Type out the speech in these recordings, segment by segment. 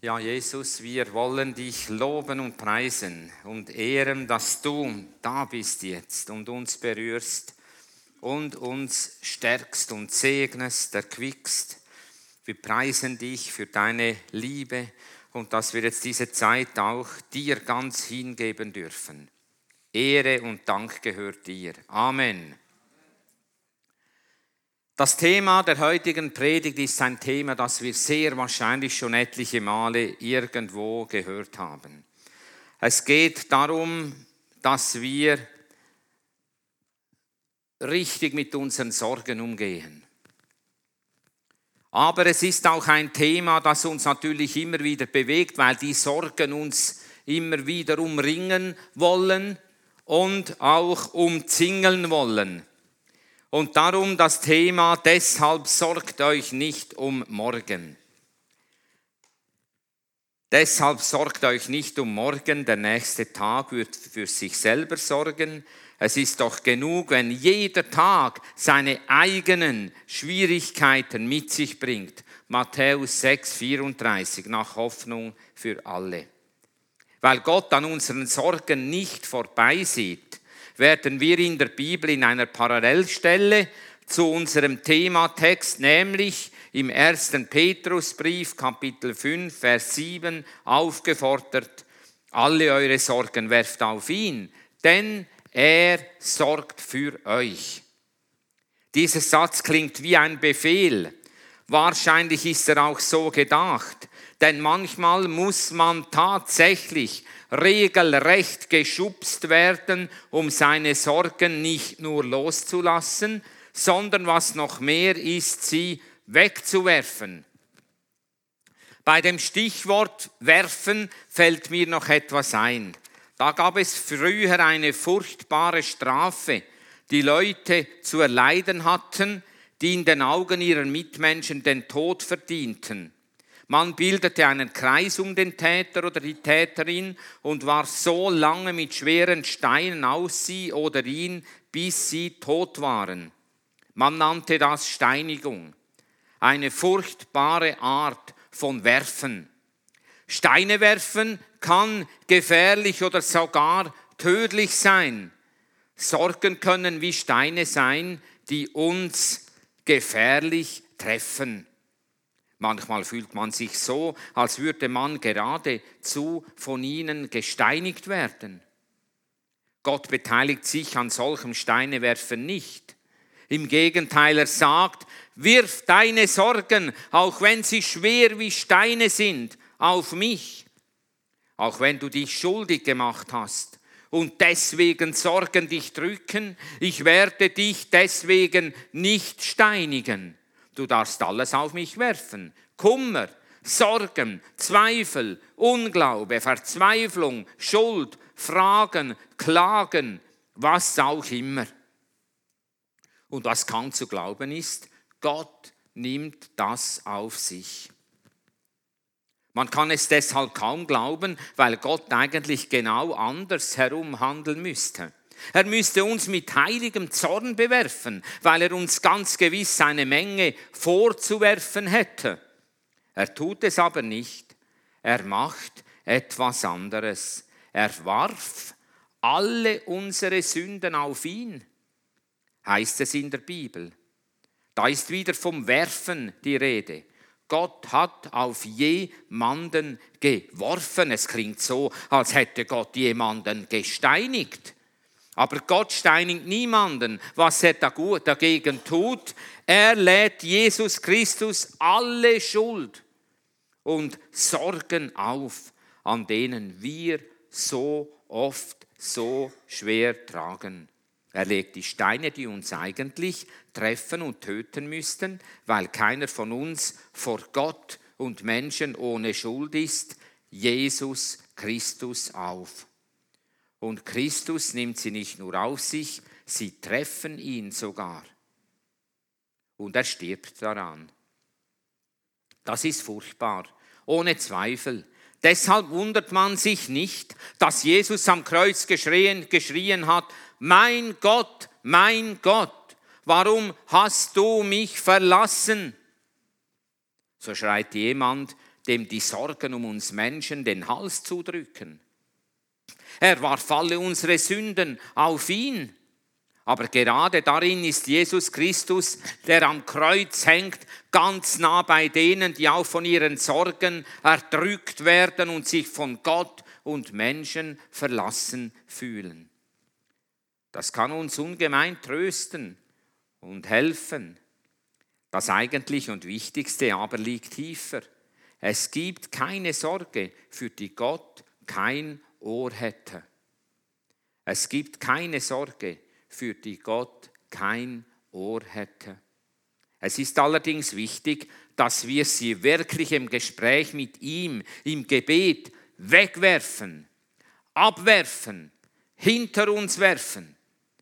Ja, Jesus, wir wollen dich loben und preisen und ehren, dass du da bist jetzt und uns berührst und uns stärkst und segnest, erquickst. Wir preisen dich für deine Liebe und dass wir jetzt diese Zeit auch dir ganz hingeben dürfen. Ehre und Dank gehört dir. Amen. Das Thema der heutigen Predigt ist ein Thema, das wir sehr wahrscheinlich schon etliche Male irgendwo gehört haben. Es geht darum, dass wir richtig mit unseren Sorgen umgehen. Aber es ist auch ein Thema, das uns natürlich immer wieder bewegt, weil die Sorgen uns immer wieder umringen wollen und auch umzingeln wollen. Und darum das Thema, deshalb sorgt euch nicht um morgen. Deshalb sorgt euch nicht um morgen, der nächste Tag wird für sich selber sorgen. Es ist doch genug, wenn jeder Tag seine eigenen Schwierigkeiten mit sich bringt. Matthäus 6,34, nach Hoffnung für alle. Weil Gott an unseren Sorgen nicht vorbeisieht, werden wir in der Bibel in einer Parallelstelle zu unserem Thematext, nämlich im 1. Petrusbrief, Kapitel 5, Vers 7, aufgefordert, alle eure Sorgen werft auf ihn, denn er sorgt für euch. Dieser Satz klingt wie ein Befehl. Wahrscheinlich ist er auch so gedacht, denn manchmal muss man tatsächlich regelrecht geschubst werden, um seine Sorgen nicht nur loszulassen, sondern was noch mehr ist, sie wegzuwerfen. Bei dem Stichwort werfen fällt mir noch etwas ein. Da gab es früher eine furchtbare Strafe, die Leute zu erleiden hatten, die in den Augen ihrer Mitmenschen den Tod verdienten. Man bildete einen Kreis um den Täter oder die Täterin und war so lange mit schweren Steinen aus sie oder ihn, bis sie tot waren. Man nannte das Steinigung. Eine furchtbare Art von Werfen. Steine werfen kann gefährlich oder sogar tödlich sein. Sorgen können wie Steine sein, die uns gefährlich treffen. Manchmal fühlt man sich so, als würde man geradezu von ihnen gesteinigt werden. Gott beteiligt sich an solchem Steinewerfen nicht. Im Gegenteil, er sagt, wirf deine Sorgen, auch wenn sie schwer wie Steine sind, auf mich. Auch wenn du dich schuldig gemacht hast und deswegen Sorgen dich drücken, ich werde dich deswegen nicht steinigen. Du darfst alles auf mich werfen. Kummer, Sorgen, Zweifel, Unglaube, Verzweiflung, Schuld, Fragen, Klagen, was auch immer. Und was kaum zu glauben ist, Gott nimmt das auf sich. Man kann es deshalb kaum glauben, weil Gott eigentlich genau andersherum handeln müsste. Er müsste uns mit heiligem Zorn bewerfen, weil er uns ganz gewiss eine Menge vorzuwerfen hätte. Er tut es aber nicht. Er macht etwas anderes. Er warf alle unsere Sünden auf ihn, heißt es in der Bibel. Da ist wieder vom Werfen die Rede. Gott hat auf jemanden geworfen. Es klingt so, als hätte Gott jemanden gesteinigt. Aber Gott steinigt niemanden. Was er dagegen tut, er lädt Jesus Christus alle Schuld und Sorgen auf, an denen wir so oft so schwer tragen. Er legt die Steine, die uns eigentlich treffen und töten müssten, weil keiner von uns vor Gott und Menschen ohne Schuld ist, Jesus Christus auf. Und Christus nimmt sie nicht nur auf sich, sie treffen ihn sogar. Und er stirbt daran. Das ist furchtbar, ohne Zweifel. Deshalb wundert man sich nicht, dass Jesus am Kreuz geschrien hat, mein Gott, warum hast du mich verlassen? So schreit jemand, dem die Sorgen um uns Menschen den Hals zudrücken. Er warf alle unsere Sünden auf ihn. Aber gerade darin ist Jesus Christus, der am Kreuz hängt, ganz nah bei denen, die auch von ihren Sorgen erdrückt werden und sich von Gott und Menschen verlassen fühlen. Das kann uns ungemein trösten und helfen. Das Eigentliche und Wichtigste aber liegt tiefer. Es gibt keine Sorge, für die Gott kein Ohr hätte. Es gibt keine Sorge, für die Gott kein Ohr hätte. Es ist allerdings wichtig, dass wir sie wirklich im Gespräch mit ihm, im Gebet wegwerfen, abwerfen, hinter uns werfen.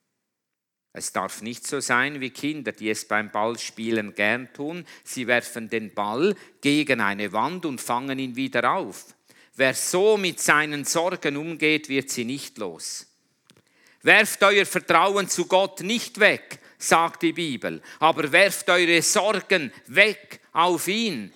Es darf nicht so sein wie Kinder, die es beim Ballspielen gern tun. Sie werfen den Ball gegen eine Wand und fangen ihn wieder auf. Wer so mit seinen Sorgen umgeht, wird sie nicht los. Werft euer Vertrauen zu Gott nicht weg, sagt die Bibel, aber werft eure Sorgen weg auf ihn.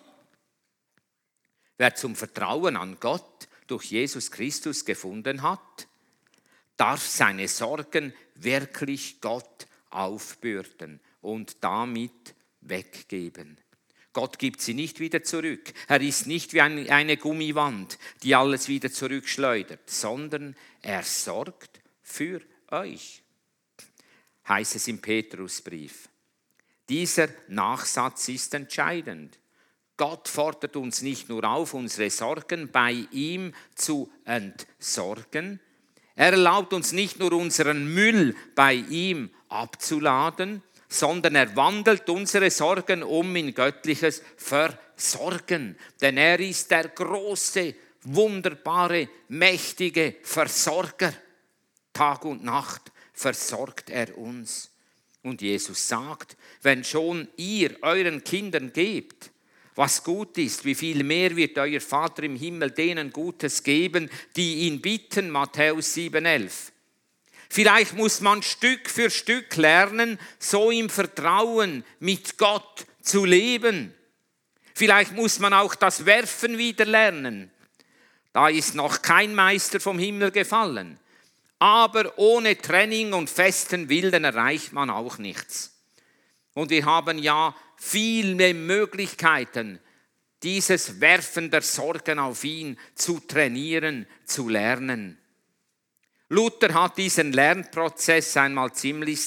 Wer zum Vertrauen an Gott durch Jesus Christus gefunden hat, darf seine Sorgen wirklich Gott aufbürden und damit weggeben. Gott gibt sie nicht wieder zurück. Er ist nicht wie eine Gummiwand, die alles wieder zurückschleudert, sondern er sorgt für euch, heißt es im Petrusbrief. Dieser Nachsatz ist entscheidend. Gott fordert uns nicht nur auf, unsere Sorgen bei ihm zu entsorgen. Er erlaubt uns nicht nur unseren Müll bei ihm abzuladen, sondern er wandelt unsere Sorgen um in göttliches Versorgen. Denn er ist der große, wunderbare, mächtige Versorger. Tag und Nacht versorgt er uns. Und Jesus sagt, wenn schon ihr euren Kindern gebt, was gut ist, wie viel mehr wird euer Vater im Himmel denen Gutes geben, die ihn bitten, Matthäus 7,11. Vielleicht muss man Stück für Stück lernen, so im Vertrauen mit Gott zu leben. Vielleicht muss man auch das Werfen wieder lernen. Da ist noch kein Meister vom Himmel gefallen. Aber ohne Training und festen Willen erreicht man auch nichts. Und wir haben ja viele Möglichkeiten, dieses Werfen der Sorgen auf ihn zu trainieren, zu lernen. Luther hat diesen Lernprozess einmal ziemlich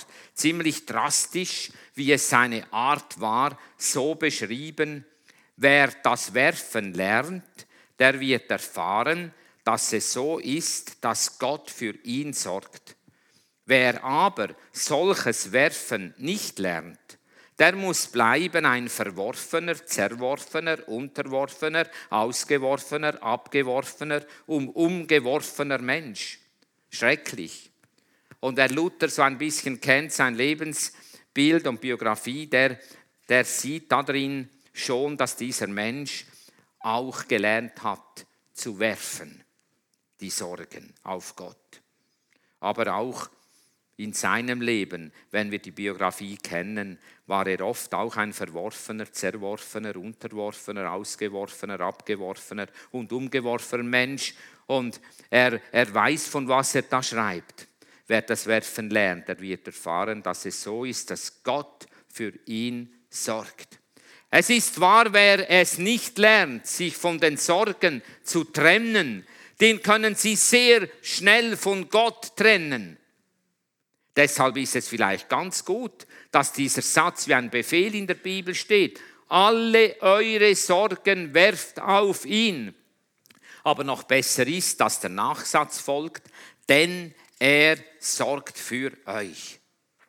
drastisch, wie es seine Art war, so beschrieben: Wer das Werfen lernt, der wird erfahren, dass es so ist, dass Gott für ihn sorgt. Wer aber solches Werfen nicht lernt, der muss bleiben ein verworfener, zerworfener, unterworfener, ausgeworfener, abgeworfener und umgeworfener Mensch. Schrecklich. Und wer Luther so ein bisschen kennt, sein Lebensbild und Biografie, der sieht darin schon, dass dieser Mensch auch gelernt hat zu werfen, die Sorgen auf Gott. Aber auch in seinem Leben, wenn wir die Biografie kennen, war er oft auch ein verworfener, zerworfener, unterworfener, ausgeworfener, abgeworfener und umgeworfener Mensch. Und er weiß, von was er da schreibt. Wer das Werfen lernt, der wird erfahren, dass es so ist, dass Gott für ihn sorgt. Es ist wahr, wer es nicht lernt, sich von den Sorgen zu trennen, den können sie sehr schnell von Gott trennen. Deshalb ist es vielleicht ganz gut, dass dieser Satz wie ein Befehl in der Bibel steht. Alle eure Sorgen werft auf ihn. Aber noch besser ist, dass der Nachsatz folgt, denn er sorgt für euch.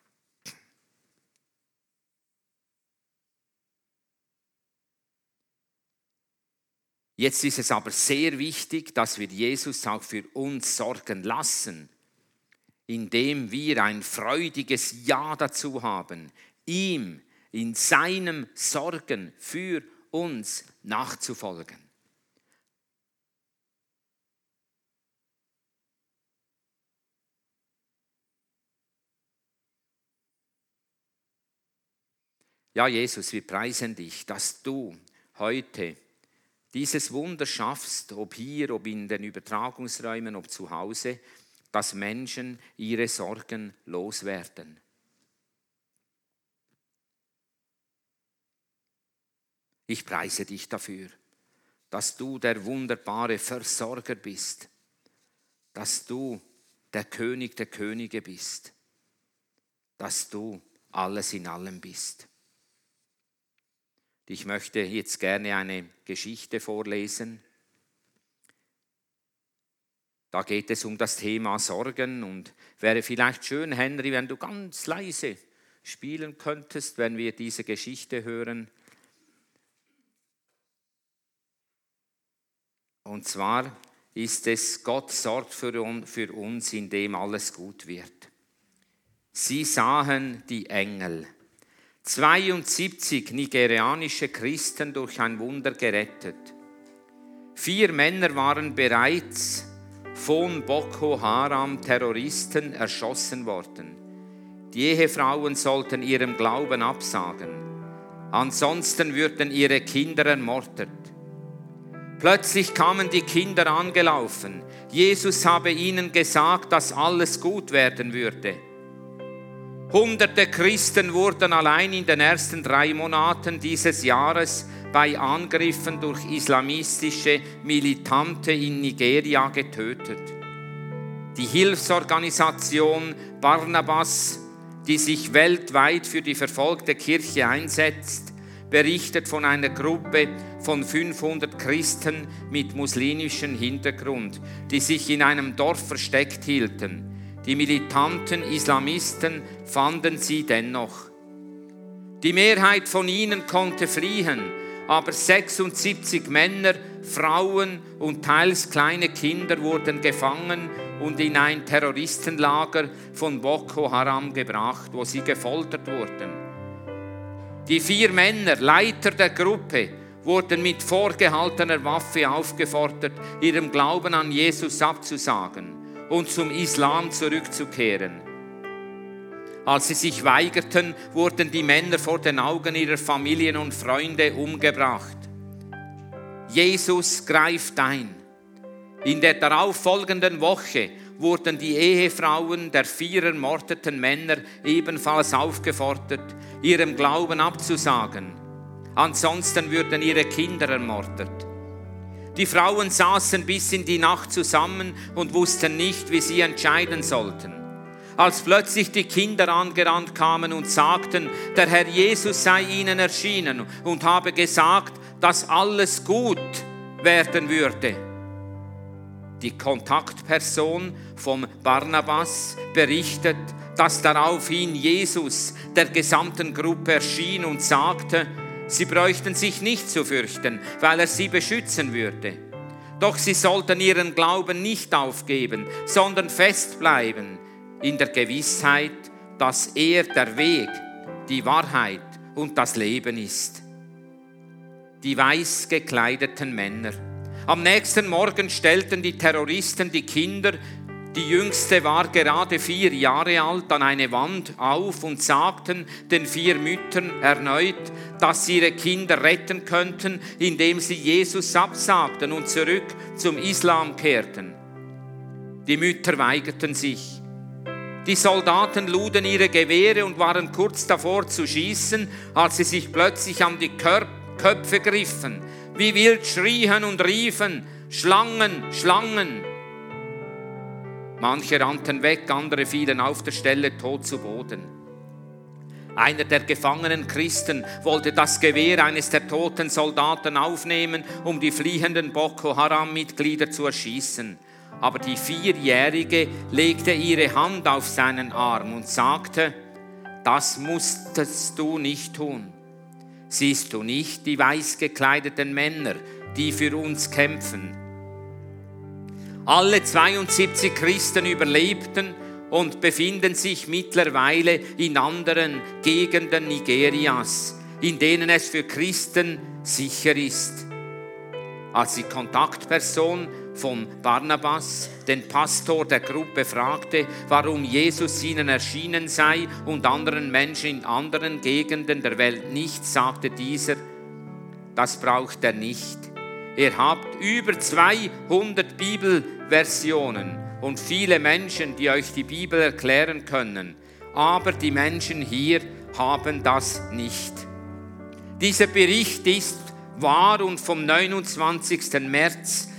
Jetzt ist es aber sehr wichtig, dass wir Jesus auch für uns sorgen lassen, indem wir ein freudiges Ja dazu haben, ihm in seinem Sorgen für uns nachzufolgen. Ja, Jesus, wir preisen dich, dass du heute dieses Wunder schaffst, ob hier, ob in den Übertragungsräumen, ob zu Hause, dass Menschen ihre Sorgen loswerden. Ich preise dich dafür, dass du der wunderbare Versorger bist, dass du der König der Könige bist, dass du alles in allem bist. Ich möchte jetzt gerne eine Geschichte vorlesen. Da geht es um das Thema Sorgen und wäre vielleicht schön, Henry, wenn du ganz leise spielen könntest, wenn wir diese Geschichte hören. Und zwar ist es, Gott sorgt für uns, indem alles gut wird. Sie sahen die Engel, 72 nigerianische Christen durch ein Wunder gerettet. 4 Männer waren bereits von Boko Haram Terroristen erschossen worden. Die Ehefrauen sollten ihrem Glauben absagen. Ansonsten würden ihre Kinder ermordet. Plötzlich kamen die Kinder angelaufen. Jesus habe ihnen gesagt, dass alles gut werden würde. Hunderte Christen wurden allein in den ersten 3 Monaten dieses Jahres bei Angriffen durch islamistische Militante in Nigeria getötet. Die Hilfsorganisation Barnabas, die sich weltweit für die verfolgte Kirche einsetzt, berichtet von einer Gruppe von 500 Christen mit muslimischem Hintergrund, die sich in einem Dorf versteckt hielten. Die militanten Islamisten fanden sie dennoch. Die Mehrheit von ihnen konnte fliehen, aber 76 Männer, Frauen und teils kleine Kinder wurden gefangen und in ein Terroristenlager von Boko Haram gebracht, wo sie gefoltert wurden. Die 4 Männer, Leiter der Gruppe, wurden mit vorgehaltener Waffe aufgefordert, ihrem Glauben an Jesus abzusagen und zum Islam zurückzukehren. Als sie sich weigerten, wurden die Männer vor den Augen ihrer Familien und Freunde umgebracht. Jesus greift ein. In der darauffolgenden Woche wurden die Ehefrauen der 4 ermordeten Männer ebenfalls aufgefordert, ihrem Glauben abzusagen. Ansonsten würden ihre Kinder ermordet. Die Frauen saßen bis in die Nacht zusammen und wussten nicht, wie sie entscheiden sollten. Als plötzlich die Kinder angerannt kamen und sagten, der Herr Jesus sei ihnen erschienen und habe gesagt, dass alles gut werden würde. Die Kontaktperson vom Barnabas berichtet, dass daraufhin Jesus der gesamten Gruppe erschien und sagte, sie bräuchten sich nicht zu fürchten, weil er sie beschützen würde. Doch sie sollten ihren Glauben nicht aufgeben, sondern festbleiben in der Gewissheit, dass er der Weg, die Wahrheit und das Leben ist. Die weiß gekleideten Männer. Am nächsten Morgen stellten die Terroristen die Kinder, die jüngste war gerade 4 Jahre alt, an eine Wand auf und sagten den 4 Müttern erneut, dass sie ihre Kinder retten könnten, indem sie Jesus absagten und zurück zum Islam kehrten. Die Mütter weigerten sich. Die Soldaten luden ihre Gewehre und waren kurz davor zu schießen, als sie sich plötzlich an die Köpfe griffen, wie wild schrien und riefen, Schlangen, Schlangen. Manche rannten weg, andere fielen auf der Stelle tot zu Boden. Einer der gefangenen Christen wollte das Gewehr eines der toten Soldaten aufnehmen, um die fliehenden Boko Haram-Mitglieder zu erschießen. Aber die 4-Jährige legte ihre Hand auf seinen Arm und sagte, das musstest du nicht tun. Siehst du nicht die weiß gekleideten Männer, die für uns kämpfen? Alle 72 Christen überlebten und befinden sich mittlerweile in anderen Gegenden Nigerias, in denen es für Christen sicher ist. Als die Kontaktperson von Barnabas den Pastor der Gruppe fragte, warum Jesus ihnen erschienen sei und anderen Menschen in anderen Gegenden der Welt nicht, sagte dieser, das braucht er nicht. Ihr habt über 200 Bibelversionen und viele Menschen, die euch die Bibel erklären können. Aber die Menschen hier haben das nicht. Dieser Bericht ist wahr und vom 29. März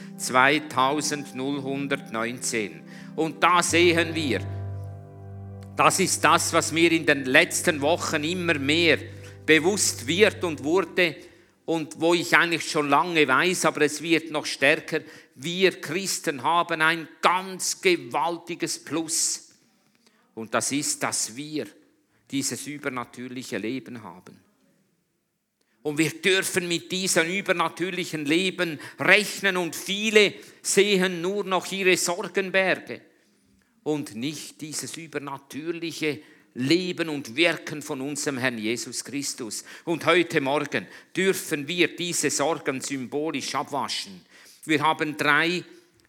2019. Und da sehen wir, das ist das, was mir in den letzten Wochen immer mehr bewusst wird und wurde und wo ich eigentlich schon lange weiß, aber es wird noch stärker. Wir Christen haben ein ganz gewaltiges Plus. Und das ist, dass wir dieses übernatürliche Leben haben. Und wir dürfen mit diesem übernatürlichen Leben rechnen und viele sehen nur noch ihre Sorgenberge und nicht dieses übernatürliche Leben und Wirken von unserem Herrn Jesus Christus. Und heute Morgen dürfen wir diese Sorgen symbolisch abwaschen. Wir haben 3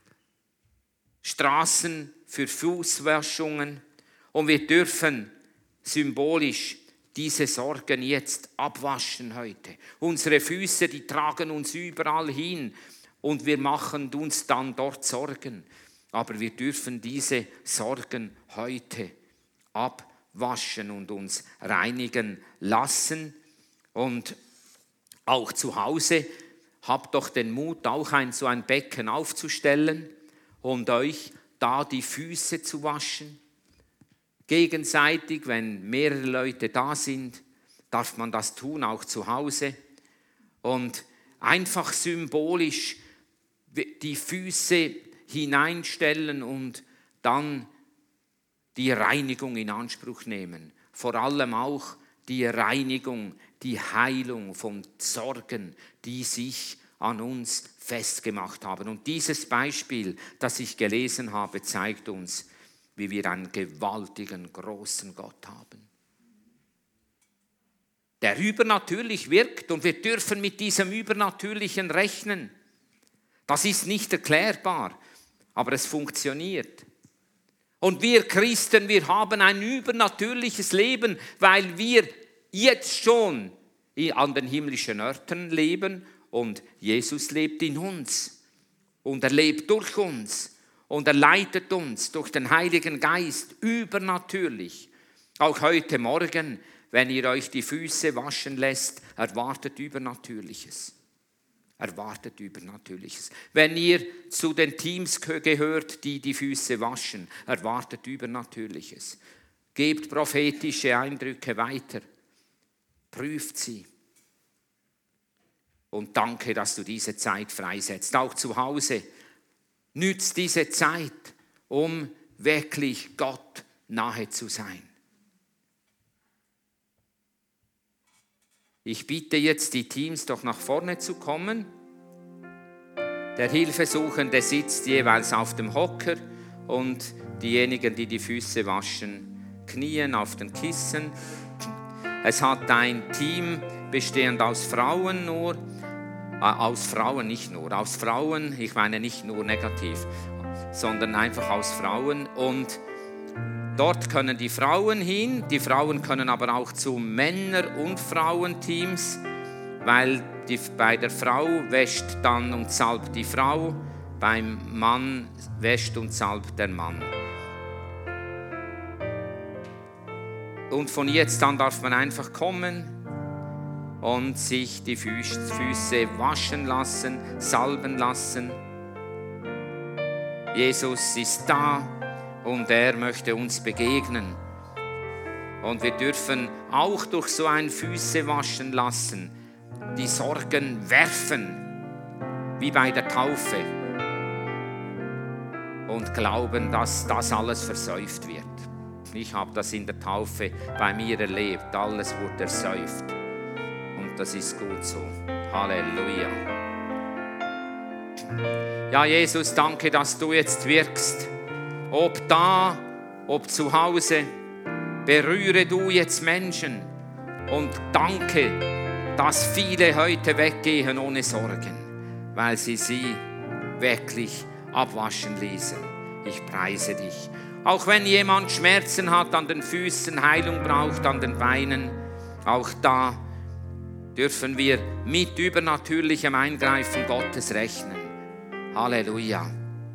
Straßen für Fußwaschungen und wir dürfen symbolisch diese Sorgen jetzt abwaschen heute. Unsere Füße, die tragen uns überall hin und wir machen uns dann dort Sorgen. Aber wir dürfen diese Sorgen heute abwaschen und uns reinigen lassen. Und auch zu Hause habt doch den Mut, auch so ein Becken aufzustellen und euch da die Füße zu waschen. Gegenseitig, wenn mehrere Leute da sind, darf man das tun, auch zu Hause. Und einfach symbolisch die Füße hineinstellen und dann die Reinigung in Anspruch nehmen. Vor allem auch die Reinigung, die Heilung von Sorgen, die sich an uns festgemacht haben. Und dieses Beispiel, das ich gelesen habe, zeigt uns, wie wir einen gewaltigen, großen Gott haben, der übernatürlich wirkt und wir dürfen mit diesem Übernatürlichen rechnen. Das ist nicht erklärbar, aber es funktioniert. Und wir Christen, wir haben ein übernatürliches Leben, weil wir jetzt schon an den himmlischen Orten leben und Jesus lebt in uns und er lebt durch uns. Und er leitet uns durch den Heiligen Geist übernatürlich. Auch heute Morgen, wenn ihr euch die Füße waschen lässt, erwartet Übernatürliches. Erwartet Übernatürliches. Wenn ihr zu den Teams gehört, die die Füße waschen, erwartet Übernatürliches. Gebt prophetische Eindrücke weiter. Prüft sie. Und danke, dass du diese Zeit freisetzt. Auch zu Hause. Nützt diese Zeit, um wirklich Gott nahe zu sein. Ich bitte jetzt die Teams doch nach vorne zu kommen. Der Hilfesuchende sitzt jeweils auf dem Hocker und diejenigen, die die Füße waschen, knien auf den Kissen. Es hat ein Team bestehend aus Frauen nur, aus Frauen, nicht nur, aus Frauen, ich meine nicht nur negativ, sondern einfach aus Frauen. Und dort können die Frauen hin, die Frauen können aber auch zu Männer- und Frauenteams, weil bei der Frau wäscht dann und salbt die Frau, beim Mann wäscht und salbt der Mann. Und von jetzt an darf man einfach kommen und sich die Füße waschen lassen, salben lassen. Jesus ist da und er möchte uns begegnen. Und wir dürfen auch durch so ein Füße waschen lassen, die Sorgen werfen, wie bei der Taufe. Und glauben, dass das alles versäuft wird. Ich habe das in der Taufe bei mir erlebt, alles wurde ersäuft. Und das ist gut so. Halleluja. Ja, Jesus, danke, dass du jetzt wirkst. Ob da, ob zu Hause, berühre du jetzt Menschen. Und danke, dass viele heute weggehen ohne Sorgen, weil sie wirklich abwaschen ließen. Ich preise dich. Auch wenn jemand Schmerzen hat an den Füßen, Heilung braucht an den Beinen, auch da dürfen wir mit übernatürlichem Eingreifen Gottes rechnen. Halleluja.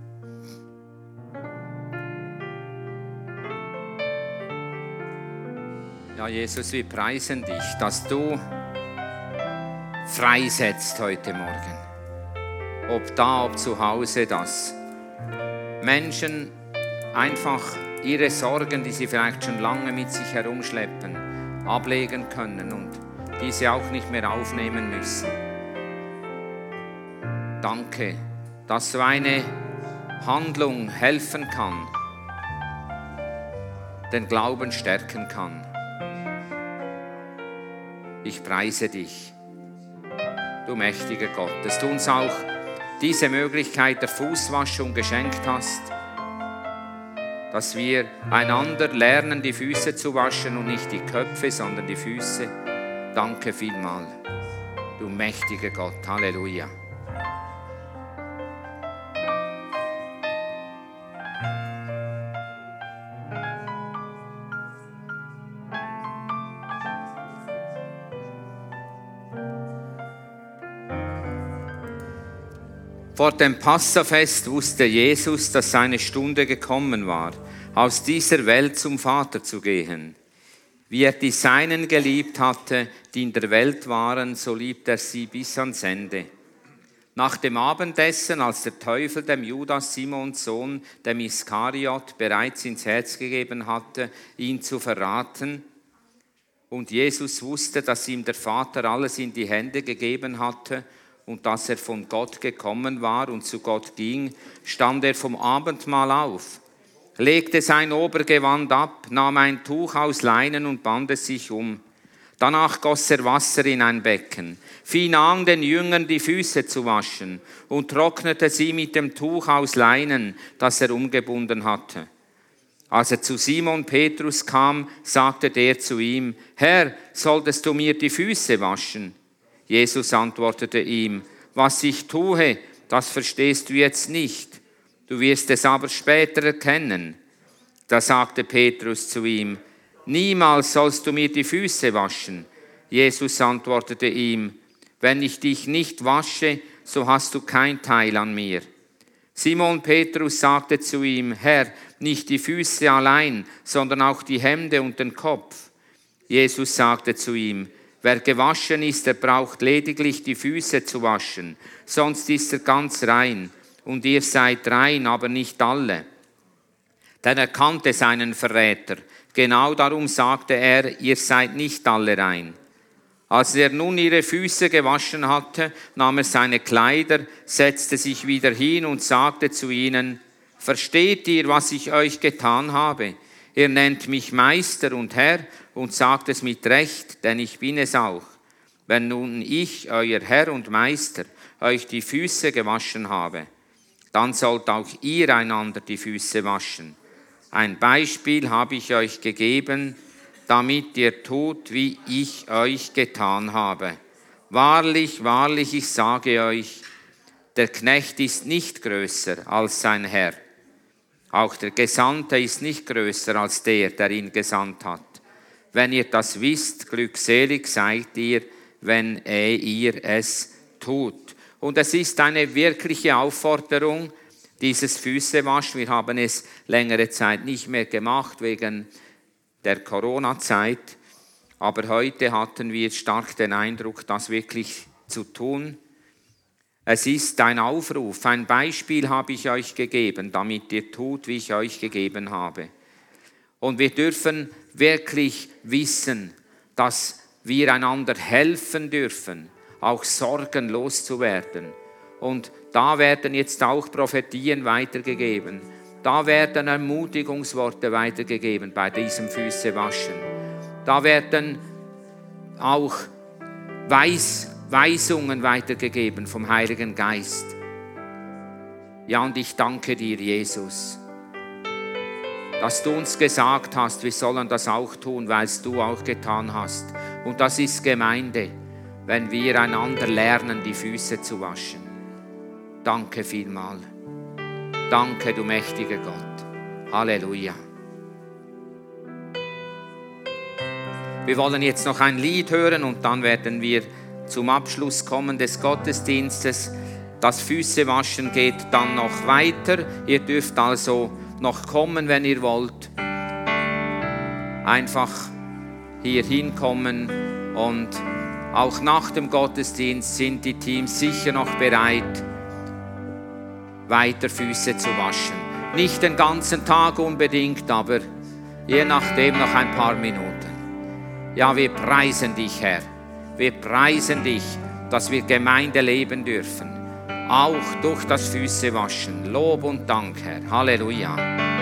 Ja, Jesus, wir preisen dich, dass du freisetzt heute Morgen. Ob da, ob zu Hause, dass Menschen einfach ihre Sorgen, die sie vielleicht schon lange mit sich herumschleppen, ablegen können und diese auch nicht mehr aufnehmen müssen. Danke, dass so eine Handlung helfen kann, den Glauben stärken kann. Ich preise dich, du mächtiger Gott, dass du uns auch diese Möglichkeit der Fußwaschung geschenkt hast, dass wir einander lernen, die Füße zu waschen und nicht die Köpfe, sondern die Füße. Danke vielmal, du mächtiger Gott. Halleluja. Vor dem Passafest wusste Jesus, dass seine Stunde gekommen war, aus dieser Welt zum Vater zu gehen. Wie er die Seinen geliebt hatte, die in der Welt waren, so liebt er sie bis ans Ende. Nach dem Abendessen, als der Teufel dem Judas, Simons Sohn, dem Iskariot, bereits ins Herz gegeben hatte, ihn zu verraten, und Jesus wusste, dass ihm der Vater alles in die Hände gegeben hatte und dass er von Gott gekommen war und zu Gott ging, stand er vom Abendmahl auf, legte sein Obergewand ab, nahm ein Tuch aus Leinen und band es sich um. Danach goss er Wasser in ein Becken, fing an, den Jüngern die Füße zu waschen und trocknete sie mit dem Tuch aus Leinen, das er umgebunden hatte. Als er zu Simon Petrus kam, sagte der zu ihm: Herr, solltest du mir die Füße waschen? Jesus antwortete ihm: Was ich tue, das verstehst du jetzt nicht. Du wirst es aber später erkennen. Da sagte Petrus zu ihm: Niemals sollst du mir die Füße waschen. Jesus antwortete ihm: Wenn ich dich nicht wasche, so hast du kein Teil an mir. Simon Petrus sagte zu ihm: Herr, nicht die Füße allein, sondern auch die Hände und den Kopf. Jesus sagte zu ihm: Wer gewaschen ist, der braucht lediglich die Füße zu waschen, sonst ist er ganz rein. Und ihr seid rein, aber nicht alle. Denn er kannte seinen Verräter. Genau darum sagte er: Ihr seid nicht alle rein. Als er nun ihre Füße gewaschen hatte, nahm er seine Kleider, setzte sich wieder hin und sagte zu ihnen: Versteht ihr, was ich euch getan habe? Ihr nennt mich Meister und Herr und sagt es mit Recht, denn ich bin es auch. Wenn nun ich, euer Herr und Meister, euch die Füße gewaschen habe, dann sollt auch ihr einander die Füße waschen. Ein Beispiel habe ich euch gegeben, damit ihr tut, wie ich euch getan habe. Wahrlich, wahrlich, ich sage euch, der Knecht ist nicht größer als sein Herr. Auch der Gesandte ist nicht größer als der ihn gesandt hat. Wenn ihr das wisst, glückselig seid ihr, wenn ihr es tut. Und es ist eine wirkliche Aufforderung, dieses Füßewaschen. Wir haben es längere Zeit nicht mehr gemacht wegen der Corona-Zeit. Aber heute hatten wir stark den Eindruck, das wirklich zu tun. Es ist ein Aufruf, ein Beispiel habe ich euch gegeben, damit ihr tut, wie ich euch gegeben habe. Und wir dürfen wirklich wissen, dass wir einander helfen dürfen, auch Sorgen loszuwerden. Und da werden jetzt auch Prophetien weitergegeben. Da werden Ermutigungsworte weitergegeben bei diesem Füßewaschen. Da werden auch Weisungen weitergegeben vom Heiligen Geist. Ja, und ich danke dir, Jesus, dass du uns gesagt hast, wir sollen das auch tun, weil es du auch getan hast. Und das ist Gemeinde, wenn wir einander lernen, die Füße zu waschen. Danke vielmal. Danke, du mächtiger Gott. Halleluja. Wir wollen jetzt noch ein Lied hören und dann werden wir zum Abschluss kommen des Gottesdienstes. Das Füßewaschen geht dann noch weiter. Ihr dürft also noch kommen, wenn ihr wollt. Einfach hier hinkommen und auch nach dem Gottesdienst sind die Teams sicher noch bereit, weiter Füße zu waschen. Nicht den ganzen Tag unbedingt, aber je nachdem noch ein paar Minuten. Ja, wir preisen dich, Herr. Wir preisen dich, dass wir Gemeinde leben dürfen. Auch durch das Füßewaschen. Lob und Dank, Herr. Halleluja.